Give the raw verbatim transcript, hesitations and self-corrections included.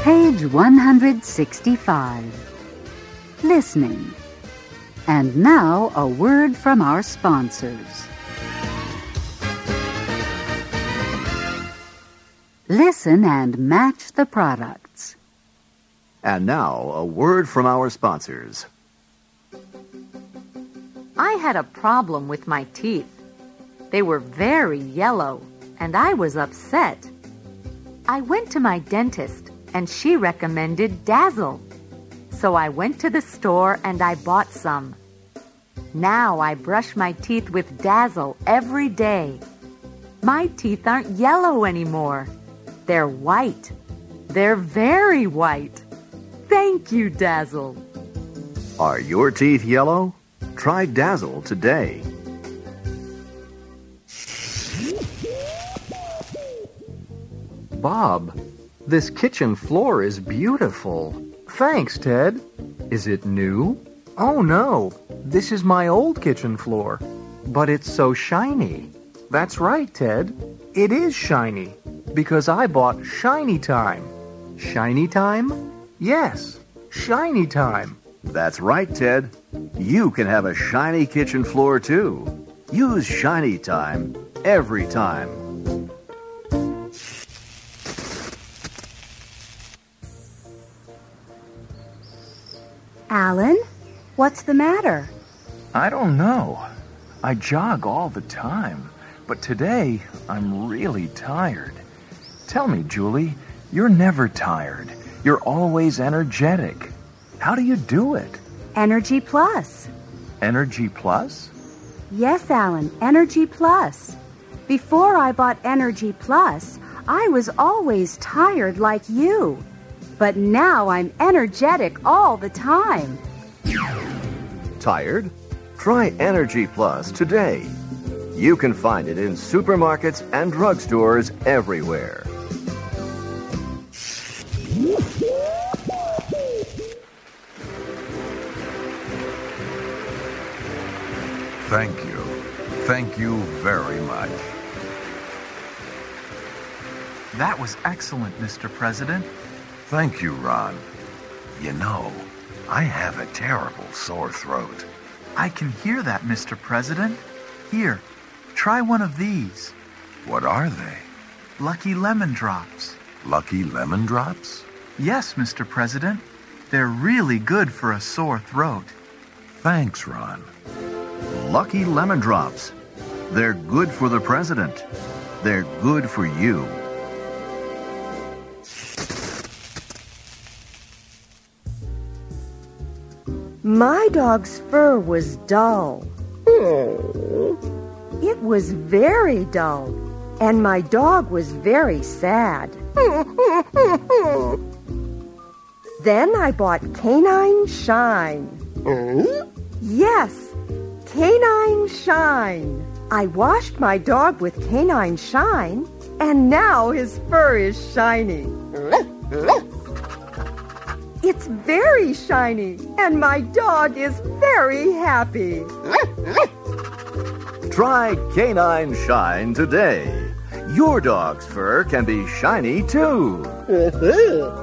Page one hundred sixty-five. Listening. And now a word from our sponsors. Listen and match the products. And now a word from our sponsors. I had a problem with my teeth. They were very yellow, and I was upset. I went to my dentist, and she recommended Dazzle. So I went to the store and I bought some. Now I brush my teeth with Dazzle every day. My teeth aren't yellow anymore. They're white. They're very white. Thank you, Dazzle. Are your teeth yellow? Try Dazzle today. Bob, this kitchen floor is beautiful. Thanks, Ted. Is it new? Oh, no. This is my old kitchen floor. But it's so shiny. That's right, Ted. It is shiny. Because I bought Shiny Time. Shiny Time? Yes, Shiny Time. That's right, Ted. You can have a shiny kitchen floor, too. Use Shiny Time every time. Alan, what's the matter? I don't know. I jog all the time, but today I'm really tired. Tell me, Julie, you're never tired. You're always energetic. How do you do it? Energy Plus. Energy Plus? Yes, Alan, Energy Plus. Before I bought Energy Plus, I was always tired like you. But now I'm energetic all the time. Tired? Try Energy Plus today. You can find it in supermarkets and drugstores everywhere. Thank you. Thank you very much. That was excellent, Mister President. Thank you, Ron. You know, I have a terrible sore throat. I can hear that, Mister President. Here, try one of these. What are they? Lucky Lemon Drops. Lucky Lemon Drops? Yes, Mister President. They're really good for a sore throat. Thanks, Ron. Lucky Lemon Drops. They're good for the president. They're good for you. My dog's fur was dull. It was very dull, and my dog was very sad. Then I bought Canine Shine. Yes, Canine Shine. I washed my dog with Canine Shine, and now his fur is shiny. It's very shiny, and my dog is very happy. Try Canine Shine today. Your dog's fur can be shiny, too.